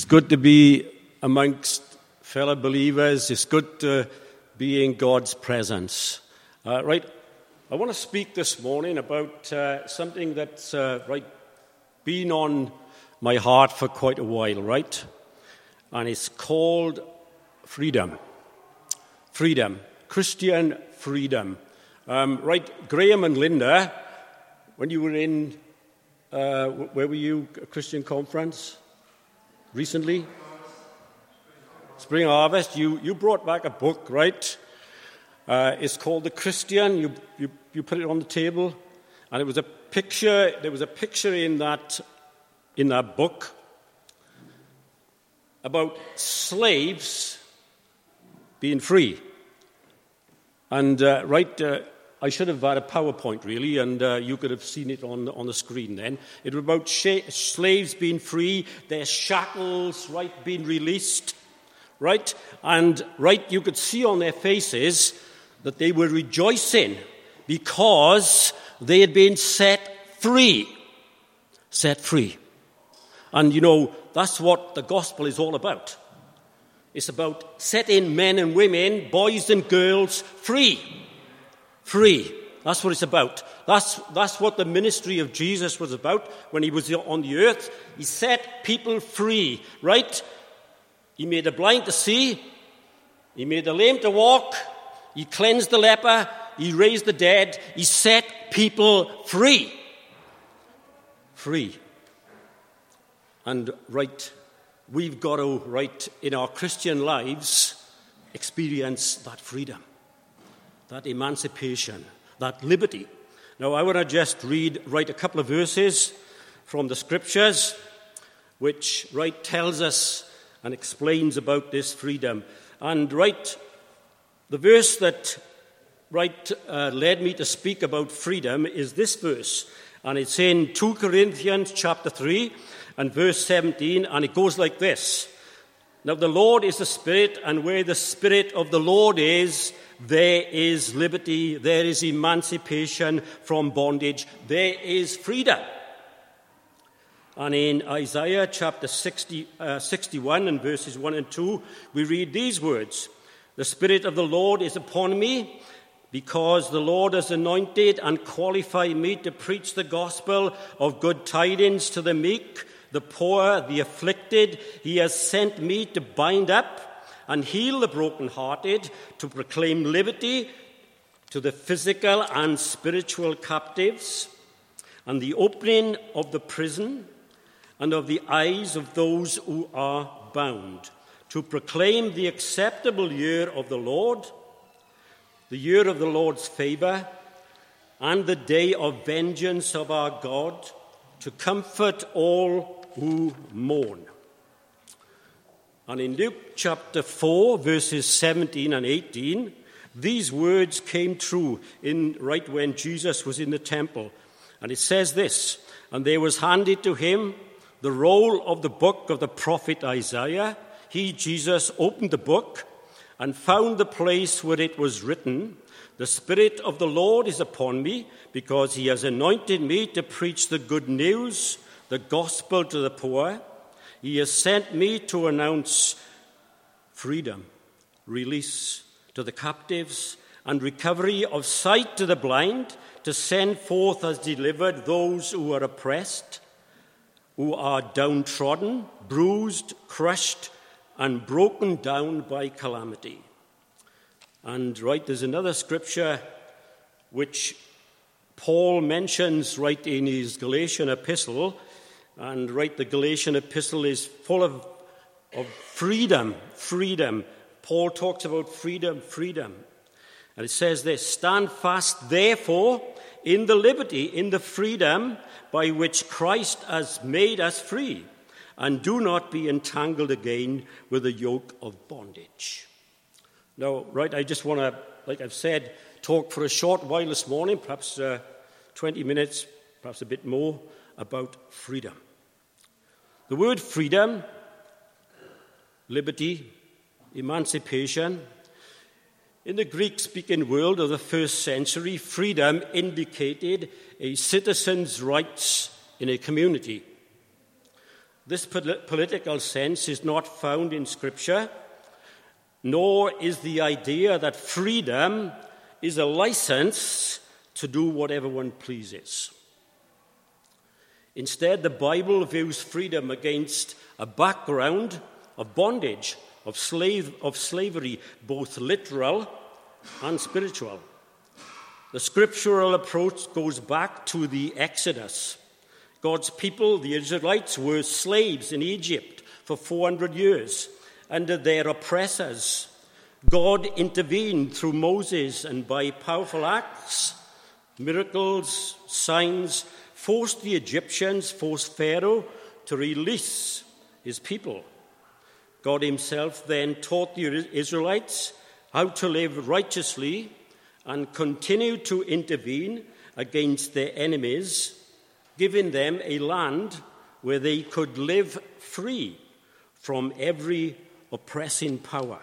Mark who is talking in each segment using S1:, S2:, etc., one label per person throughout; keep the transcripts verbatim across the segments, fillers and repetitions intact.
S1: good to be amongst fellow believers. It's good to be in God's presence. Uh, right, I want to speak this morning about uh, something that's uh, right been on my heart for quite a while, right? And it's called freedom. Freedom, Christian freedom. Um, right, Graham and Linda, when you were in, uh, where were you, a Christian conference recently? Spring Harvest. You, you brought back a book, right? Uh, it's called The Christian. You, you you put it on the table, and it was a picture. There was a picture in that in that book about slaves being free. And uh, right, uh, I should have had a PowerPoint really, and uh, you could have seen it on on the screen. Then it was about sh- slaves being free, their shackles right being released. Right? And, right, you could see on their faces that they were rejoicing because they had been set free. Set free. And, you know, that's what the gospel is all about. It's about setting men and women, boys and girls, free. Free. That's what it's about. That's, that's what the ministry of Jesus was about when he was on the earth. He set people free, right? He made the blind to see. He made the lame to walk. He cleansed the leper. He raised the dead. He set people free. Free. And, right, we've got to, right, in our Christian lives, experience that freedom, that emancipation, that liberty. Now, I want to just read, right, a couple of verses from the Scriptures, which, right, tells us and explains about this freedom. And right, the verse that right uh, led me to speak about freedom is this verse, and it's in two Corinthians chapter three and verse seventeen, and it goes like this: Now the Lord is the Spirit, and where the Spirit of the Lord is, there is liberty, there is emancipation from bondage, there is freedom. And in Isaiah chapter sixty, uh, sixty-one and verses one and two, we read these words: The Spirit of the Lord is upon me, because the Lord has anointed and qualified me to preach the gospel of good tidings to the meek, the poor, the afflicted. He has sent me to bind up and heal the brokenhearted, to proclaim liberty to the physical and spiritual captives, and the opening of the prison and of the eyes of those who are bound, to proclaim the acceptable year of the Lord, the year of the Lord's favor, and the day of vengeance of our God, to comfort all who mourn. And in Luke chapter four, verses seventeen and eighteen, these words came true in right when Jesus was in the temple. And it says this: And there was handed to him the roll of the book of the prophet Isaiah. He, Jesus, opened the book and found the place where it was written, The Spirit of the Lord is upon me, because he has anointed me to preach the good news, the gospel to the poor. He has sent me to announce freedom, release to the captives, and recovery of sight to the blind, to send forth as delivered those who are oppressed, who are downtrodden, bruised, crushed, and broken down by calamity. And, right, there's another scripture which Paul mentions, right, in his Galatian epistle. And, right, the Galatian epistle is full of, of freedom, freedom. Paul talks about freedom, freedom. And it says this: Stand fast, therefore, in the liberty, in the freedom by which Christ has made us free, and do not be entangled again with the yoke of bondage. Now, right, I just want to, like I've said, talk for a short while this morning, perhaps uh, twenty minutes, perhaps a bit more, about freedom. The word freedom, liberty, emancipation, in the Greek-speaking world of the first century, freedom indicated a citizen's rights in a community. This polit- political sense is not found in Scripture, nor is the idea that freedom is a license to do whatever one pleases. Instead, the Bible views freedom against a background of bondage, of slave of slavery, both literal and spiritual. The scriptural approach goes back to the Exodus. God's people, the Israelites, were slaves in Egypt for four hundred years under their oppressors. God intervened through Moses and by powerful acts, miracles, signs, forced the Egyptians, forced Pharaoh to release his people. God himself then taught the Israelites how to live righteously and continued to intervene against their enemies, giving them a land where they could live free from every oppressing power.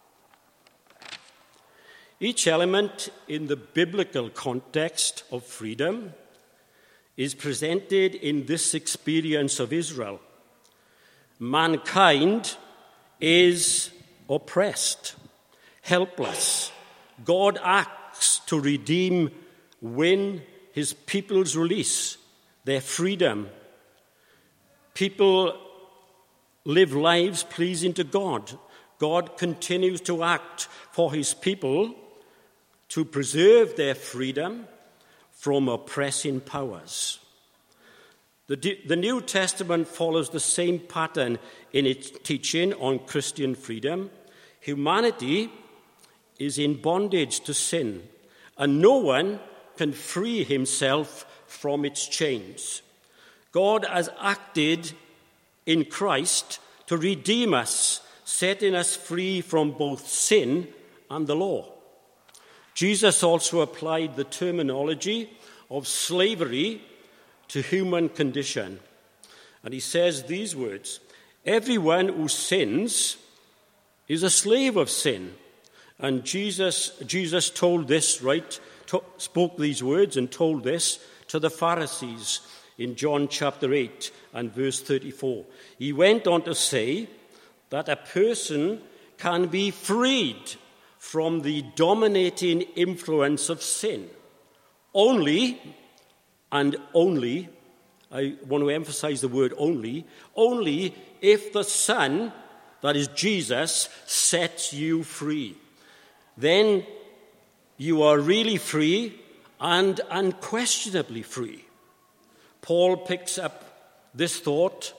S1: Each element in the biblical context of freedom is presented in this experience of Israel. Mankind is oppressed, helpless. God acts to redeem, win his people's release, their freedom. People live lives pleasing to God. God continues to act for his people to preserve their freedom from oppressing powers. The, the New Testament follows the same pattern in its teaching on Christian freedom. Humanity is in bondage to sin, and no one can free himself from its chains. God has acted in Christ to redeem us, setting us free from both sin and the law. Jesus also applied the terminology of slavery to human condition. And he says these words, "Everyone who sins is a slave of sin." And Jesus, Jesus told this, right, to, spoke these words and told this to the Pharisees in John chapter eight and verse thirty-four. He went on to say that a person can be freed from the dominating influence of sin only, and only, I want to emphasize the word only, only if the Son, that is Jesus, sets you free. Then you are really free and unquestionably free. Paul picks up this thought.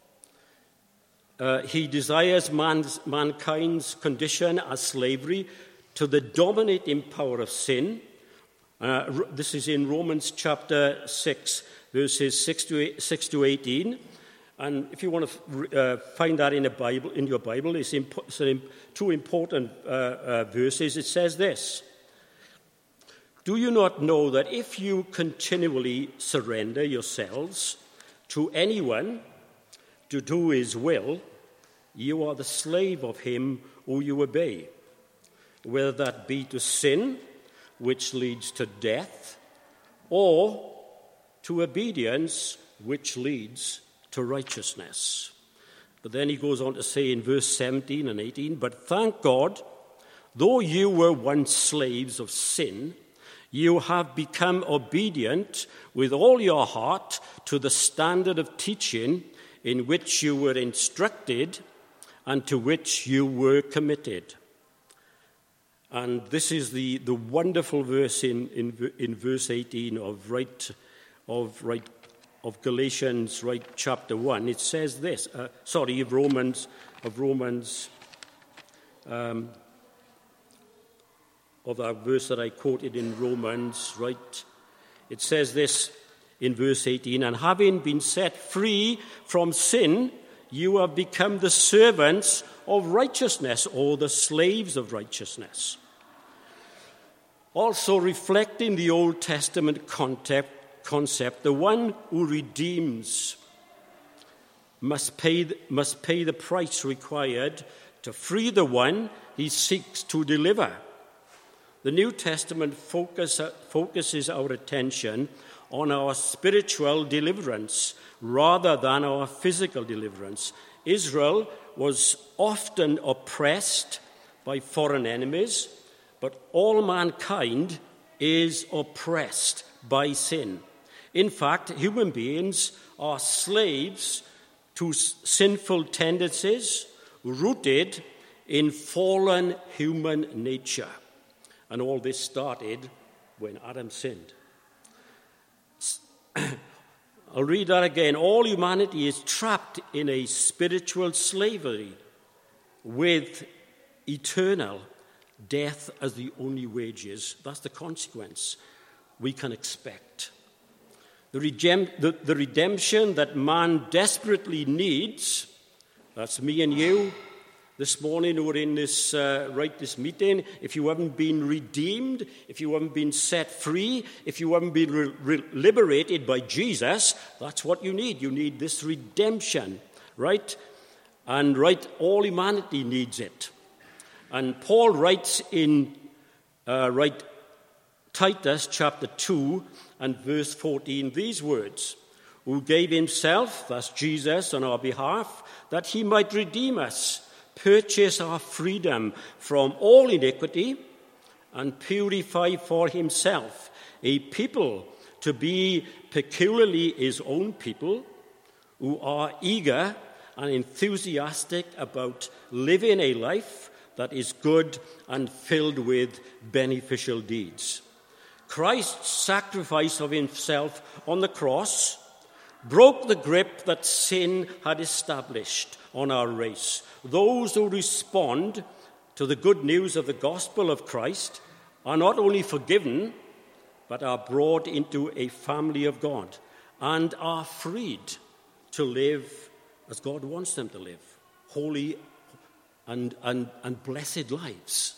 S1: Uh, he desires man's, mankind's condition as slavery to the dominating power of sin. Uh, this is in Romans chapter six, verses six to eighteen. And if you want to uh, find that in a Bible, in your Bible, it's, imp- it's an imp- two important uh, uh, verses. It says this: "Do you not know that if you continually surrender yourselves to anyone to do his will, you are the slave of him who you obey, whether that be to sin, which leads to death, or to obedience, which leads to righteousness." But then he goes on to say in verse seventeen and eighteen, "But thank God, though you were once slaves of sin, you have become obedient with all your heart to the standard of teaching in which you were instructed and to which you were committed." And this is the, the wonderful verse in, in, in verse eighteen of right of right of Galatians, right, chapter one. It says this, uh, sorry, of Romans, of Romans, um, of that verse that I quoted in Romans, right? It says this in verse eighteen, "And having been set free from sin, you have become the servants of righteousness," or the slaves of righteousness. Also reflecting the Old Testament concept, concept the one who redeems must pay, must pay the price required to free the one he seeks to deliver. The New Testament focus, focuses our attention on our spiritual deliverance rather than our physical deliverance. Israel was often oppressed by foreign enemies, but all mankind is oppressed by sin. In fact, human beings are slaves to sinful tendencies rooted in fallen human nature. And all this started when Adam sinned. I'll read that again. All humanity is trapped in a spiritual slavery with eternal death as the only wages. That's the consequence we can expect. The, regem- the, the redemption that man desperately needs, that's me and you, this morning who are in this, uh, right, this meeting. If you haven't been redeemed, if you haven't been set free, if you haven't been re- re- liberated by Jesus, that's what you need. You need this redemption, right? And, right, all humanity needs it. And Paul writes in, uh, right, Titus chapter two and verse fourteen these words, who gave himself, that's Jesus, on our behalf, that he might redeem us, purchase our freedom from all iniquity, and purify for himself a people to be peculiarly his own people, who are eager and enthusiastic about living a life that is good and filled with beneficial deeds. Christ's sacrifice of himself on the cross broke the grip that sin had established on our race. Those who respond to the good news of the gospel of Christ are not only forgiven, but are brought into a family of God and are freed to live as God wants them to live, holy and, and, and blessed lives.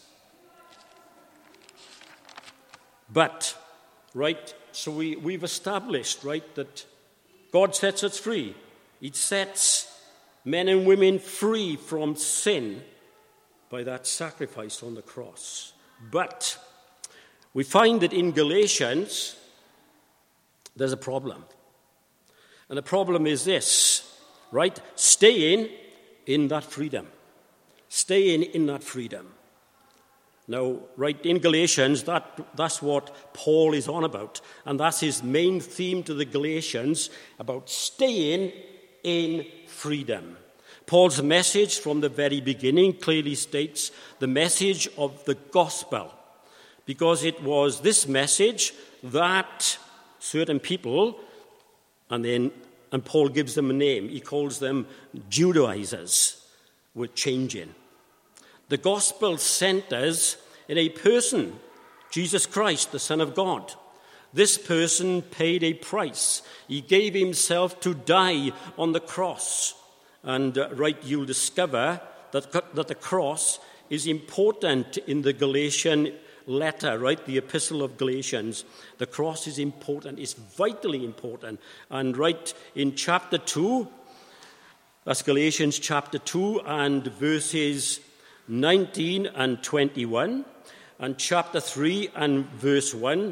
S1: But, right, so we, we've established, right, that God sets us free. He sets men and women free from sin by that sacrifice on the cross. But we find that in Galatians, there's a problem. And the problem is this, right? Staying in that freedom. Staying in that freedom. Now, right, in Galatians, that, that's what Paul is on about. And that's his main theme to the Galatians, about staying in freedom. Paul's message from the very beginning clearly states the message of the gospel, because it was this message that certain people, and then and Paul gives them a name, he calls them Judaizers, were changing. The gospel centers in a person, Jesus Christ, the Son of God. This person paid a price. He gave himself to die on the cross. And uh, right, you'll discover that, that the cross is important in the Galatian letter, right, the epistle of Galatians. The cross is important, it's vitally important. And right in chapter two, that's Galatians chapter two and verses nineteen and twenty-one, and chapter three and verse one,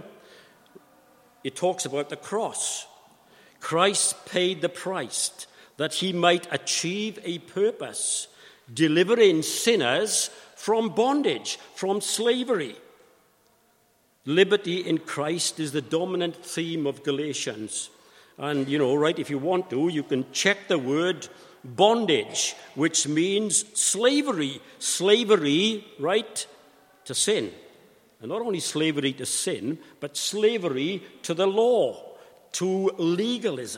S1: it talks about the cross. Christ paid the price that he might achieve a purpose, delivering sinners from bondage, from slavery. Liberty in Christ is the dominant theme of Galatians. And, you know, right, if you want to, you can check the word bondage, which means slavery. Slavery, right, to sin. And not only slavery to sin, but slavery to the law, to legalism.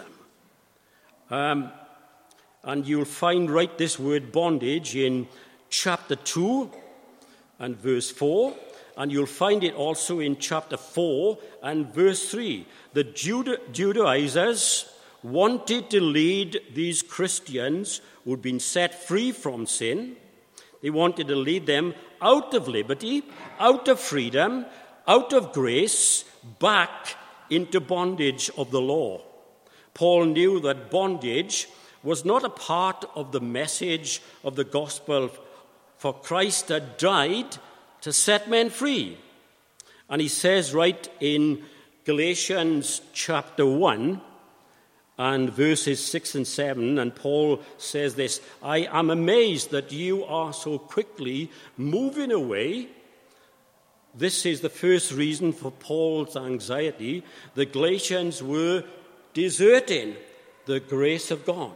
S1: Um, and you'll find, right, this word bondage in chapter two and verse four. And you'll find it also in chapter four and verse three. The Juda- Judaizers wanted to lead these Christians who'd been set free from sin. They wanted to lead them out of liberty, out of freedom, out of grace, back into bondage of the law. Paul knew that bondage was not a part of the message of the gospel, for Christ had died to set men free. And he says right in Galatians chapter one and verses six and seven, and Paul says this, I am amazed that you are so quickly moving away. This is the first reason for Paul's anxiety. The Galatians were deserting the grace of God.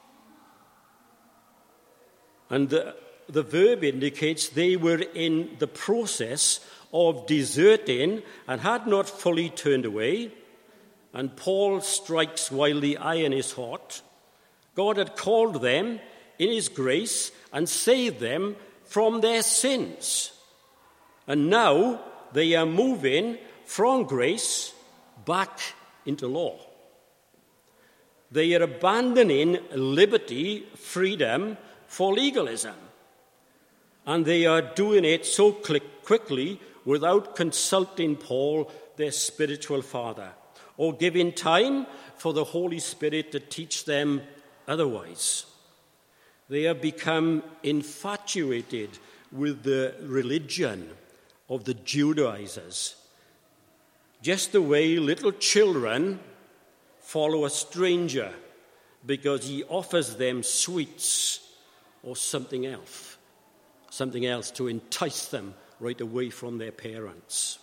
S1: And the, the verb indicates they were in the process of deserting and had not fully turned away. And Paul strikes while the iron is hot. God had called them in his grace and saved them from their sins. And now they are moving from grace back into law. They are abandoning liberty, freedom for legalism. And they are doing it so quickly without consulting Paul, their spiritual father, or giving time for the Holy Spirit to teach them otherwise. They have become infatuated with the religion of the Judaizers, just the way little children follow a stranger because he offers them sweets or something else, something else to entice them right away from their parents.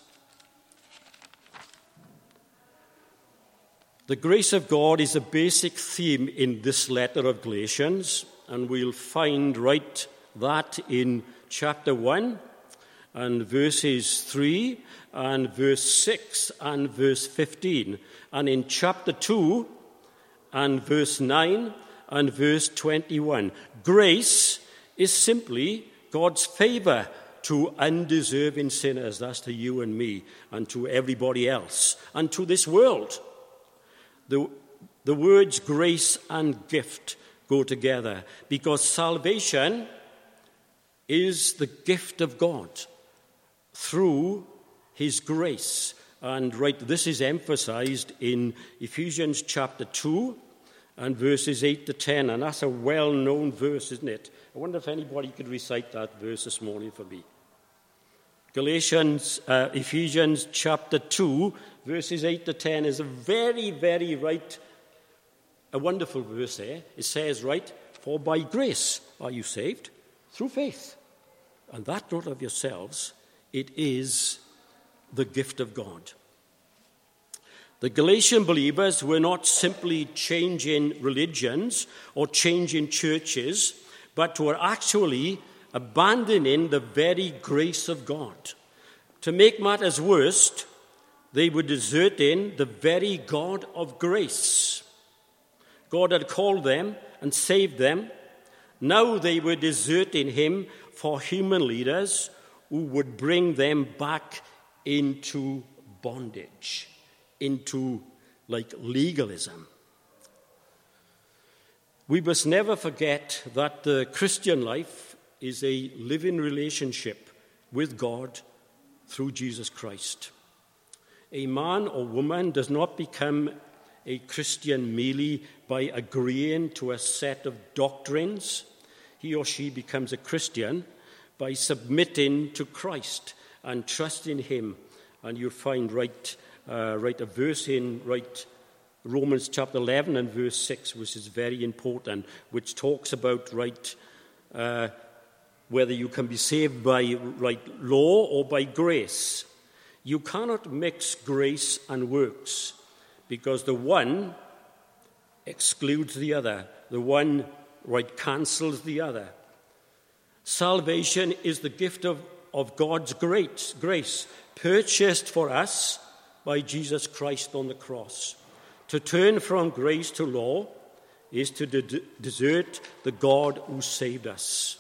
S1: The grace of God is a basic theme in this letter of Galatians, and we'll find right that in chapter one and verses three and verse six and verse fifteen, and in chapter two and verse nine and verse twenty-one. Grace is simply God's favor to undeserving sinners, that's to you and me, and to everybody else, and to this world. The, the words grace and gift go together because salvation is the gift of God through his grace. And right, this is emphasized in Ephesians chapter two and verses eight to ten. And that's a well-known verse, isn't it? I wonder if anybody could recite that verse this morning for me. Galatians, uh, Ephesians chapter two, verses eight to ten is a very, very right, a wonderful verse there. It says, right, for by grace are you saved through faith, and that not of yourselves, it is the gift of God. The Galatian believers were not simply changing religions or changing churches, but were actually abandoning the very grace of God. To make matters worse, they were deserting the very God of grace. God had called them and saved them. Now they were deserting him for human leaders who would bring them back into bondage, into like legalism. We must never forget that the Christian life is a living relationship with God through Jesus Christ. A man or woman does not become a Christian merely by agreeing to a set of doctrines. He or she becomes a Christian by submitting to Christ and trusting him. And you'll find right, uh, right a verse in right Romans chapter eleven and verse six, which is very important, which talks about right uh, whether you can be saved by right law or by grace. You cannot mix grace and works because the one excludes the other. The one right cancels the other. Salvation is the gift of, of God's great grace, purchased for us by Jesus Christ on the cross. To turn from grace to law is to de- desert the God who saved us.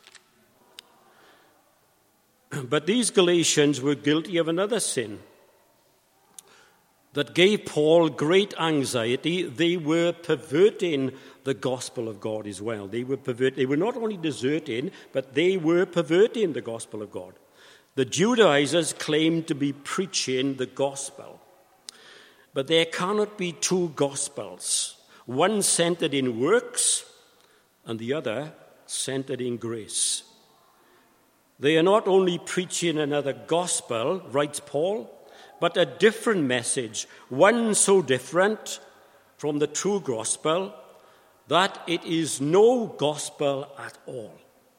S1: But these Galatians were guilty of another sin that gave Paul great anxiety. They were perverting the gospel of God as well. They were pervert- They were not only deserting, but they were perverting the gospel of God. The Judaizers claimed to be preaching the gospel. But there cannot be two gospels, one centered in works and the other centered in grace. They are not only preaching another gospel, writes Paul, but a different message, one so different from the true gospel that it is no gospel at all.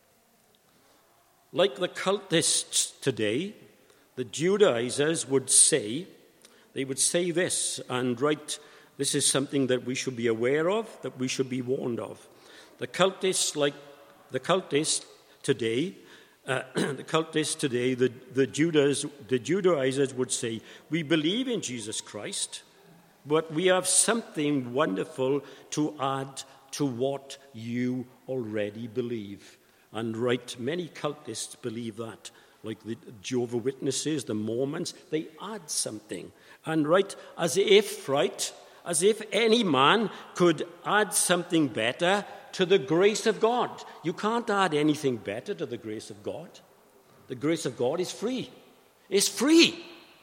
S1: Like the cultists today, the Judaizers would say, they would say this, and right, this is something that we should be aware of, that we should be warned of. The cultists, like the cultists today, uh, the cultists today, the, the, Judas, the Judaizers would say, we believe in Jesus Christ, but we have something wonderful to add to what you already believe. And right, many cultists believe that, like the Jehovah's Witnesses, the Mormons, they add something. And right, as if, right, as if any man could add something better to the grace of God. You can't add anything better to the grace of God. The grace of God is free. It's free.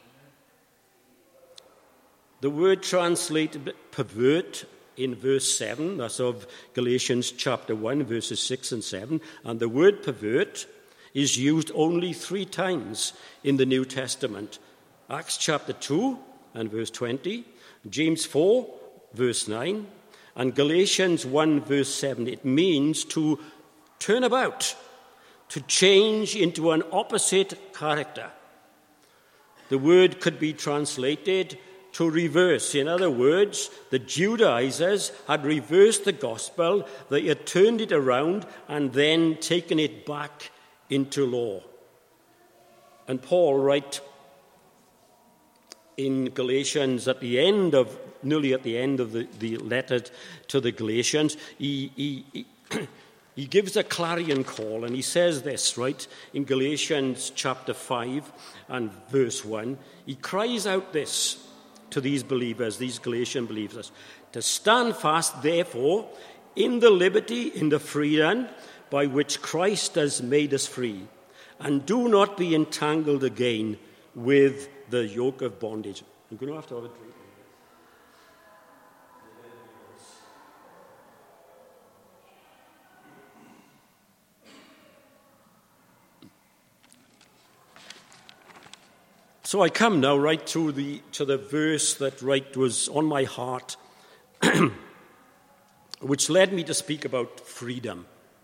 S1: The word translated pervert in verse seven, that's of Galatians chapter one, verses six and seven. And the word pervert is used only three times in the New Testament. Acts chapter two and verse twenty, James four, verse nine, and Galatians one, verse seven. It means to turn about, to change into an opposite character. The word could be translated to reverse. In other words, the Judaizers had reversed the gospel, they had turned it around and then taken it back into law. And Paul writes in Galatians at the end of, nearly at the end of the, the letter to the Galatians, he, he, he, he gives a clarion call, and he says this, right, in Galatians chapter five and verse one, he cries out this to these believers, these Galatian believers, to stand fast, therefore, in the liberty, in the freedom by which Christ has made us free, and do not be entangled again with the yoke of bondage. I'm going to have to have a drink. So I come now right to the to the verse that right was on my heart, which led me to speak about freedom.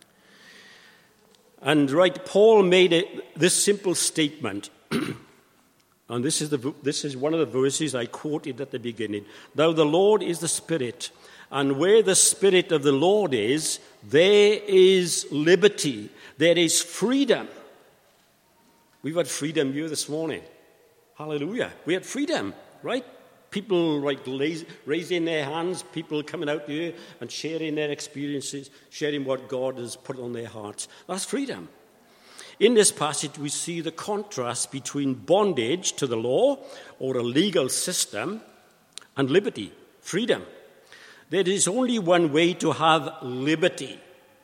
S1: And right, Paul made it, this simple statement, and this is the this is one of the verses I quoted at the beginning. Now the Lord is the Spirit, and where the Spirit of the Lord is, there is liberty, there is freedom. We've had freedom here this morning. Hallelujah. We had freedom, right? People like raising their hands, people coming out here and sharing their experiences, sharing what God has put on their hearts. That's freedom. In this passage, we see the contrast between bondage to the law or a legal system and liberty, freedom. There is only one way to have liberty.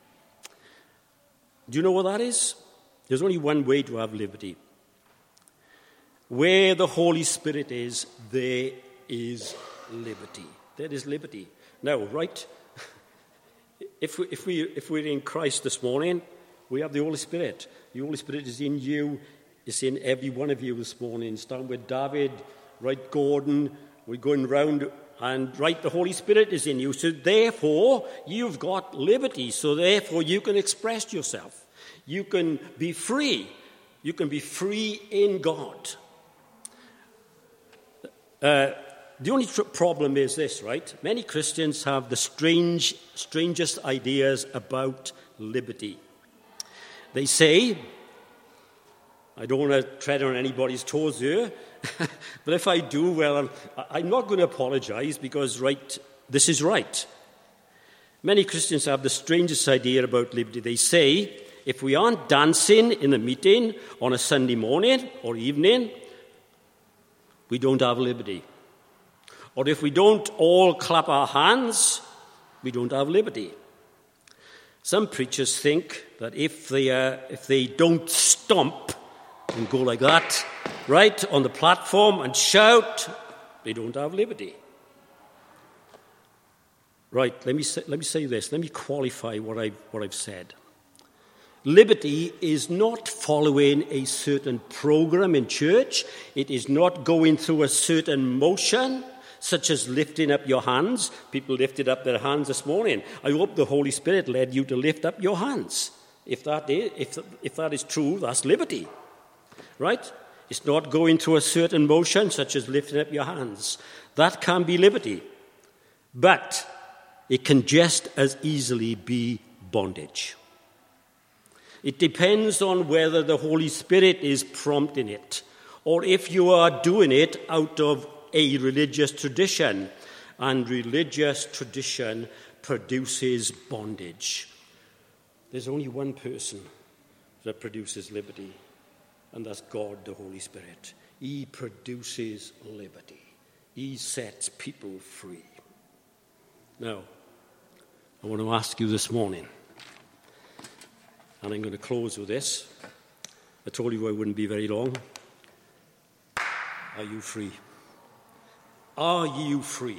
S1: Do you know what that is? There's only one way to have liberty. Where the Holy Spirit is, there is liberty. There is liberty. Now, right, if, we, if, we, if we're in Christ this morning, we have the Holy Spirit. The Holy Spirit is in you. It's in every one of you this morning. Starting with David, right, Gordon, we're going round, and right, the Holy Spirit is in you. So therefore, you've got liberty. So therefore, you can express yourself. You can be free. You can be free in God. Uh, the only tr- problem is this, right? Many Christians have the strange, strangest ideas about liberty. They say, I don't want to tread on anybody's toes here, but if I do, well, I'm, I'm not going to apologize because, right, this is right. Many Christians have the strangest idea about liberty. They say, if we aren't dancing in a meeting on a Sunday morning or evening, we don't have liberty. Or if we don't all clap our hands, we don't have liberty. Some preachers think that if they, uh, if they don't stomp and go like that, right, on the platform and shout, they don't have liberty. Right, let me say, let me say this. Let me qualify what I've, what I've said. Liberty is not following a certain program in church. It is not going through a certain motion, such as lifting up your hands. People lifted up their hands this morning. I hope the Holy Spirit led you to lift up your hands. If that is, if, if that is true, that's liberty, right? It's not going through a certain motion, such as lifting up your hands. That can be liberty. But it can just as easily be bondage. It depends on whether the Holy Spirit is prompting it, or if you are doing it out of a religious tradition. And religious tradition produces bondage. There's only one person that produces liberty, and that's God, the Holy Spirit. He produces liberty. He sets people free. Now, I want to ask you this morning, and I'm going to close with this. I told you I wouldn't be very long. Are you free? Are you free?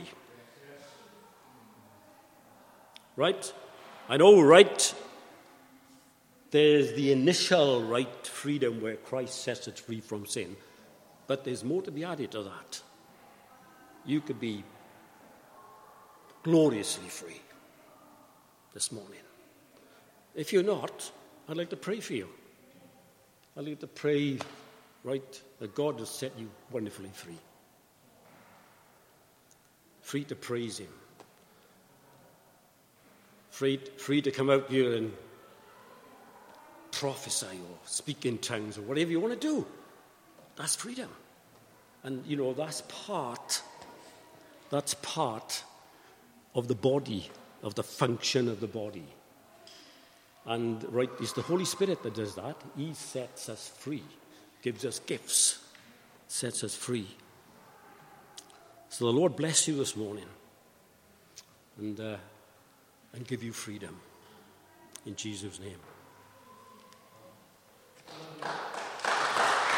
S1: Right? I know, right? There's the initial right freedom where Christ sets us free from sin. But there's more to be added to that. You could be gloriously free this morning. If you're not, I'd like to pray for you. I'd like to pray, right, that God has set you wonderfully free. Free to praise him. Free, free to come out here and prophesy or speak in tongues or whatever you want to do. That's freedom. And, you know, that's part, that's part of the body, of the function of the body. And, right, it's the Holy Spirit that does that. He sets us free, gives us gifts, sets us free. So the Lord bless you this morning and, uh, and give you freedom. In Jesus' name.